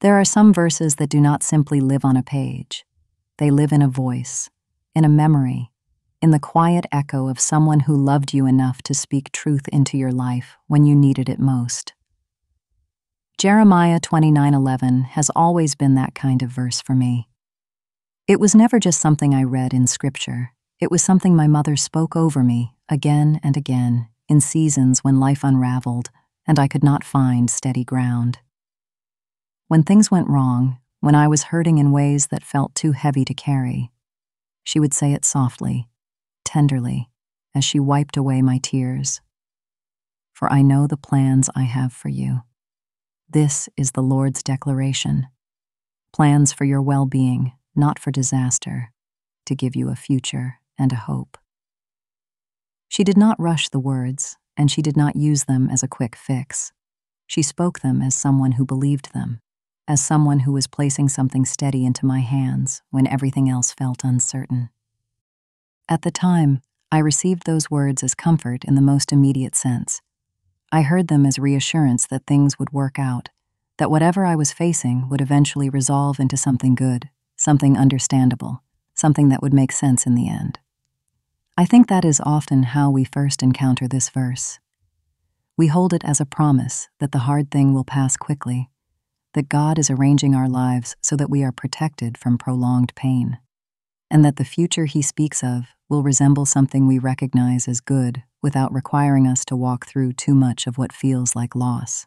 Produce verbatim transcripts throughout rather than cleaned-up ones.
There are some verses that do not simply live on a page. They live in a voice, in a memory, in the quiet echo of someone who loved you enough to speak truth into your life when you needed it most. Jeremiah twenty-nine eleven has always been that kind of verse for me. It was never just something I read in scripture. It was something my mother spoke over me again and again in seasons when life unraveled and I could not find steady ground. When things went wrong, when I was hurting in ways that felt too heavy to carry, she would say it softly, tenderly, as she wiped away my tears. For I know the plans I have for you. This is the Lord's declaration. Plans for your well-being, not for disaster, to give you a future and a hope. She did not rush the words, and she did not use them as a quick fix. She spoke them as someone who believed them, as someone who was placing something steady into my hands when everything else felt uncertain. At the time, I received those words as comfort in the most immediate sense. I heard them as reassurance that things would work out, that whatever I was facing would eventually resolve into something good, something understandable, something that would make sense in the end. I think that is often how we first encounter this verse. We hold it as a promise that the hard thing will pass quickly, that God is arranging our lives so that we are protected from prolonged pain, and that the future He speaks of will resemble something we recognize as good without requiring us to walk through too much of what feels like loss.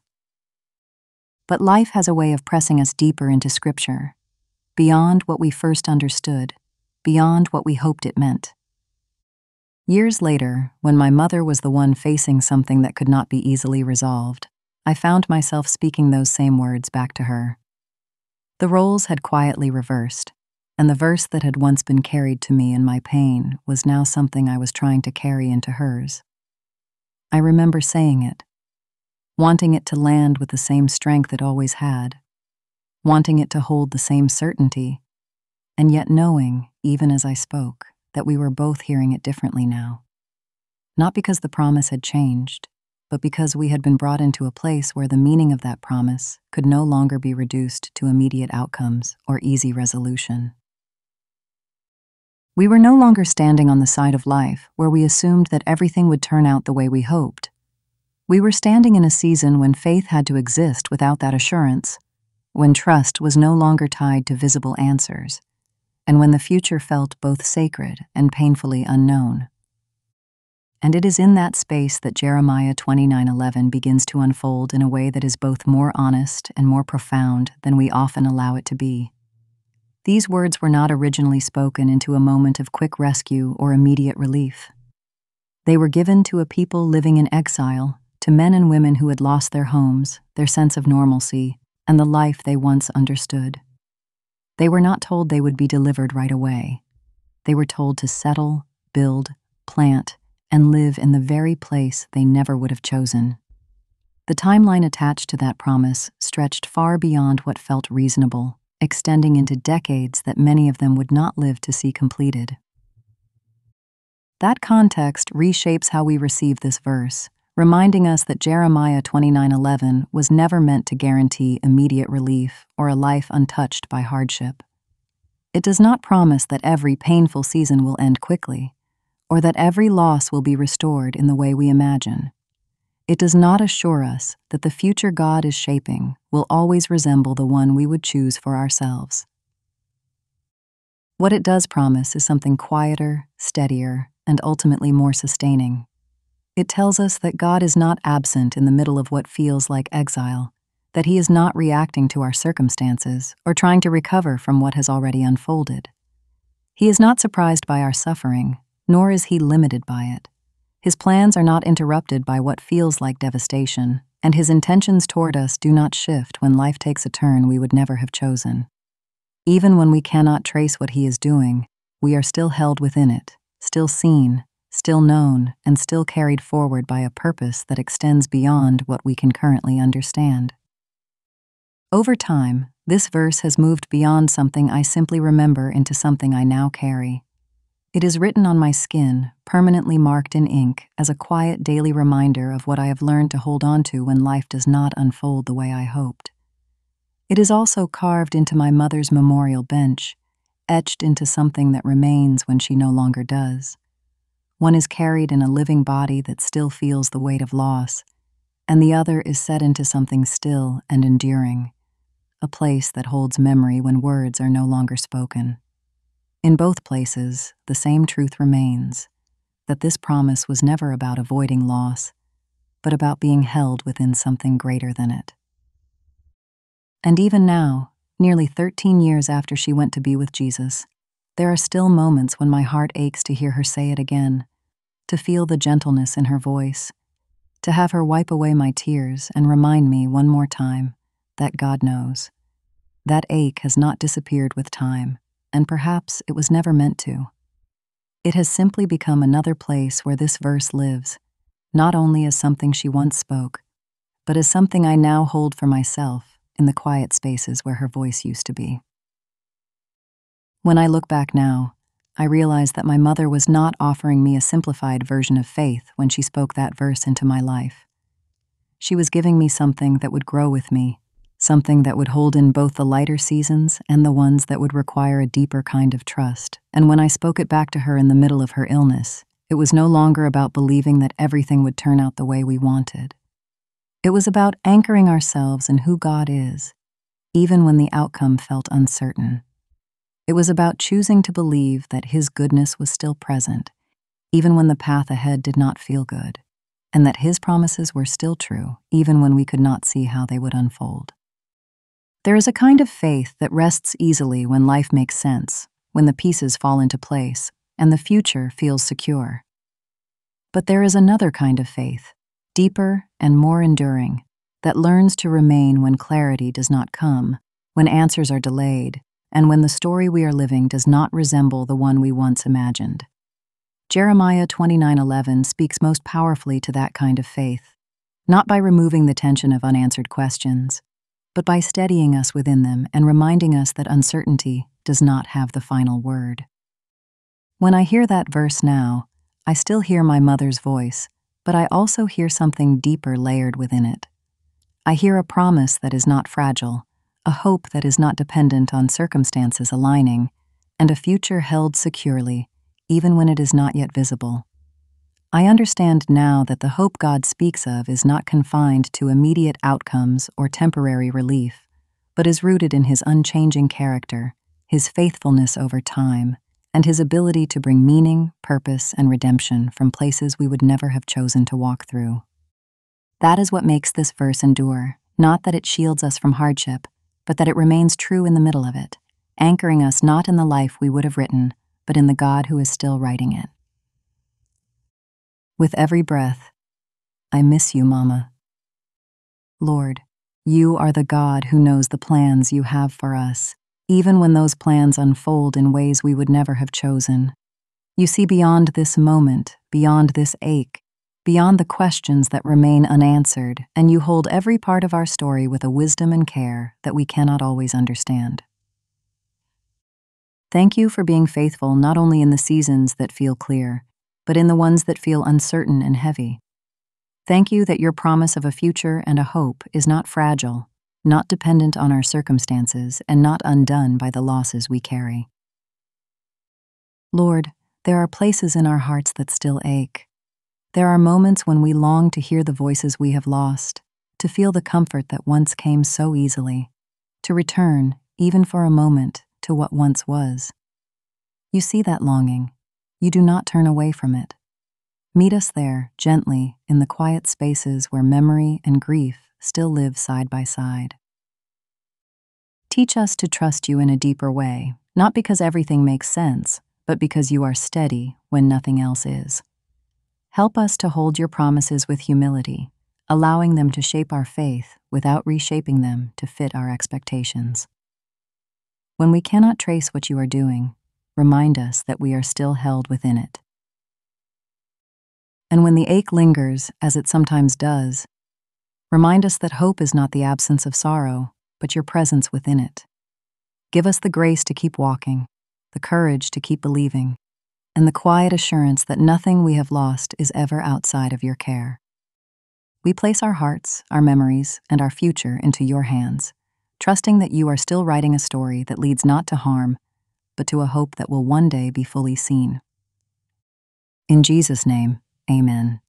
But life has a way of pressing us deeper into Scripture, beyond what we first understood, beyond what we hoped it meant. Years later, when my mother was the one facing something that could not be easily resolved, I found myself speaking those same words back to her. The roles had quietly reversed, and the verse that had once been carried to me in my pain was now something I was trying to carry into hers. I remember saying it, wanting it to land with the same strength it always had, wanting it to hold the same certainty, and yet knowing, even as I spoke, that we were both hearing it differently now. Not because the promise had changed, but because we had been brought into a place where the meaning of that promise could no longer be reduced to immediate outcomes or easy resolution. We were no longer standing on the side of life where we assumed that everything would turn out the way we hoped. We were standing in a season when faith had to exist without that assurance, when trust was no longer tied to visible answers, and when the future felt both sacred and painfully unknown. And it is in that space that Jeremiah twenty-nine eleven begins to unfold in a way that is both more honest and more profound than we often allow it to be. These words were not originally spoken into a moment of quick rescue or immediate relief. They were given to a people living in exile, to men and women who had lost their homes, their sense of normalcy, and the life they once understood. They were not told they would be delivered right away. They were told to settle, build, plant, and live in the very place they never would have chosen. The timeline attached to that promise stretched far beyond what felt reasonable, extending into decades that many of them would not live to see completed. That context reshapes how we receive this verse, reminding us that Jeremiah twenty-nine eleven was never meant to guarantee immediate relief or a life untouched by hardship. It does not promise that every painful season will end quickly, or that every loss will be restored in the way we imagine. It does not assure us that the future God is shaping will always resemble the one we would choose for ourselves. What it does promise is something quieter, steadier, and ultimately more sustaining. It tells us that God is not absent in the middle of what feels like exile, that He is not reacting to our circumstances or trying to recover from what has already unfolded. He is not surprised by our suffering, nor is He limited by it. His plans are not interrupted by what feels like devastation, and His intentions toward us do not shift when life takes a turn we would never have chosen. Even when we cannot trace what He is doing, we are still held within it, still seen, still known, and still carried forward by a purpose that extends beyond what we can currently understand. Over time, this verse has moved beyond something I simply remember into something I now carry. It is written on my skin, permanently marked in ink, as a quiet daily reminder of what I have learned to hold on to when life does not unfold the way I hoped. It is also carved into my mother's memorial bench, etched into something that remains when she no longer does. One is carried in a living body that still feels the weight of loss, and the other is set into something still and enduring, a place that holds memory when words are no longer spoken. In both places, the same truth remains, that this promise was never about avoiding loss, but about being held within something greater than it. And even now, nearly thirteen years after she went to be with Jesus, there are still moments when my heart aches to hear her say it again, to feel the gentleness in her voice, to have her wipe away my tears and remind me one more time that God knows. That ache has not disappeared with time, and perhaps it was never meant to. It has simply become another place where this verse lives, not only as something she once spoke, but as something I now hold for myself in the quiet spaces where her voice used to be. When I look back now, I realize that my mother was not offering me a simplified version of faith when she spoke that verse into my life. She was giving me something that would grow with me, something that would hold in both the lighter seasons and the ones that would require a deeper kind of trust. And when I spoke it back to her in the middle of her illness, it was no longer about believing that everything would turn out the way we wanted. It was about anchoring ourselves in who God is, even when the outcome felt uncertain. It was about choosing to believe that His goodness was still present, even when the path ahead did not feel good, and that His promises were still true, even when we could not see how they would unfold. There is a kind of faith that rests easily when life makes sense, when the pieces fall into place, and the future feels secure. But there is another kind of faith, deeper and more enduring, that learns to remain when clarity does not come, when answers are delayed, and when the story we are living does not resemble the one we once imagined. Jeremiah twenty-nine eleven speaks most powerfully to that kind of faith, not by removing the tension of unanswered questions, but by steadying us within them and reminding us that uncertainty does not have the final word. When I hear that verse now, I still hear my mother's voice, but I also hear something deeper layered within it. I hear a promise that is not fragile, a hope that is not dependent on circumstances aligning, and a future held securely, even when it is not yet visible. I understand now that the hope God speaks of is not confined to immediate outcomes or temporary relief, but is rooted in His unchanging character, His faithfulness over time, and His ability to bring meaning, purpose, and redemption from places we would never have chosen to walk through. That is what makes this verse endure, not that it shields us from hardship, but that it remains true in the middle of it, anchoring us not in the life we would have written, but in the God who is still writing it. With every breath, I miss you, Mama. Lord, you are the God who knows the plans you have for us, even when those plans unfold in ways we would never have chosen. You see beyond this moment, beyond this ache, beyond the questions that remain unanswered, and you hold every part of our story with a wisdom and care that we cannot always understand. Thank you for being faithful not only in the seasons that feel clear, but in the ones that feel uncertain and heavy. Thank you that your promise of a future and a hope is not fragile, not dependent on our circumstances, and not undone by the losses we carry. Lord, there are places in our hearts that still ache. There are moments when we long to hear the voices we have lost, to feel the comfort that once came so easily, to return, even for a moment, to what once was. You see that longing. You do not turn away from it. Meet us there, gently, in the quiet spaces where memory and grief still live side by side. Teach us to trust you in a deeper way, not because everything makes sense, but because you are steady when nothing else is. Help us to hold your promises with humility, allowing them to shape our faith without reshaping them to fit our expectations. When we cannot trace what you are doing, remind us that we are still held within it. And when the ache lingers, as it sometimes does, remind us that hope is not the absence of sorrow, but your presence within it. Give us the grace to keep walking, the courage to keep believing, and the quiet assurance that nothing we have lost is ever outside of your care. We place our hearts, our memories, and our future into your hands, trusting that you are still writing a story that leads not to harm, but to a hope that will one day be fully seen. In Jesus' name, amen.